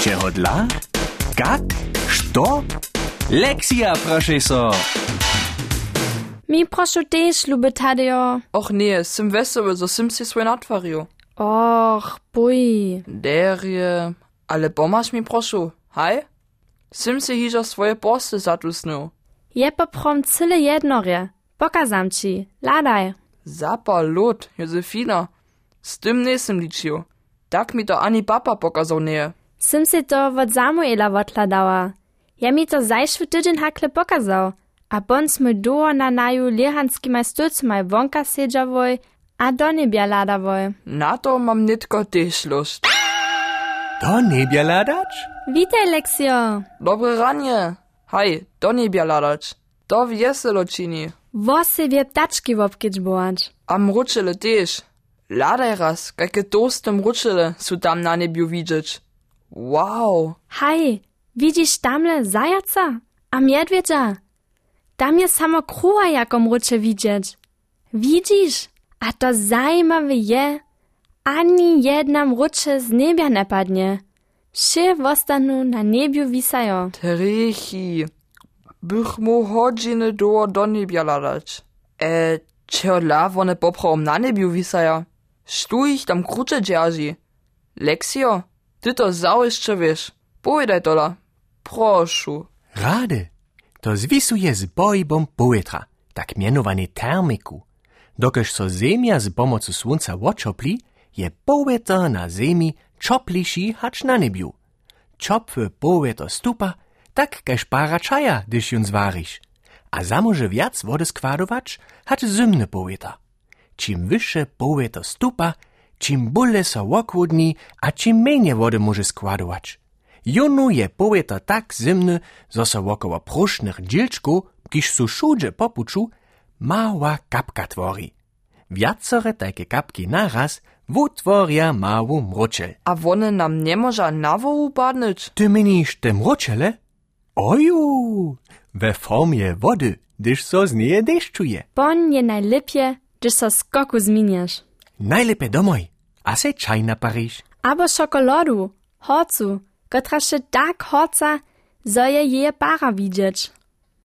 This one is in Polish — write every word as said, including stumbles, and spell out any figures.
Čeho dla? Kak? Što? Lekcja, proszę so. Mi proszę też lubię Tadeo. Och nie, sim wesoły, so sim si swój natwarił. Och, buj. Derje, ale pomasz mi proszę, haj? Sim si hižo swoje posty zatusnął. Je poprom cyle jednorje. Pokazam ci. Ladaj. Zapal lud, Josefina. Z tym nisem liczył. Tak mi to ani papa pokazał nie. Sim si to od Samuela odkladała. Ja mi to zajszły tydzień hakle pokazał. A bon sme do na naju lehanskimaj stulcimaj wonka sedžavoj, a do niebia ladavoj. Na to mam nitko też lust. Do niebia ladać? Witaj, Leksio. Dobre ranie. Haj, do niebia ladać. To wieselo čini. Wosy wie ptaczki wopkić bołać. A mručele też. Ladaj raz, jakie toste mručele su tam na niebiu widzieć. Wow. Haj, widzisz tamle zajaca? A miedwiedza? Tam jest samo kruha jako mrucze widzieć. Widzisz? A to zajímawe je, ani jedna mrucze z niebia nie padnie. Wszy wostanu na niebiu wisajo. Trichy. Bych mu hodziny do do niebia ladać. E, čehodla one poprom na niebiu wisaja. Sztu ich tam krucze dzierży. Leksio, ty to załyszcze wiesz. Powiedaj tola. Proszę. Rady. To zwisuje z bojbom powietrza, tak mianowany termiku. Dokeż so Ziemia z pomocą słońca oczopli, je powietrze na Ziemi czopliši hacz na niebiu. Czopwy powietrze stupa, tak kaž para czaja, gdyż ją zwarisz. A zamoże wiac wody składować, hacz zimny powietrze. Czim wyższe powietrze stupa, czym bóle so wokłudni, a czym mniej wody może składować. Jonu je powietrze tak zimny, zo so wokoło prusznych dzielczków, kiż su szudże popuczu, mała kapka tvori. Wiacore takie kapki naraz wutworia mału mručel. A one nam nie może na wołu padnąć. Ty mynisz te mručele? Oju, we formie wody, gdyż so z niej deszczuje. Bon je najlepje, gdyż so skoku zmieniasz. Najlepiej domoj, a se czaj na Paryż. Abo szokoladu, horcu, kotra się tak horca, zo je je para widzieć.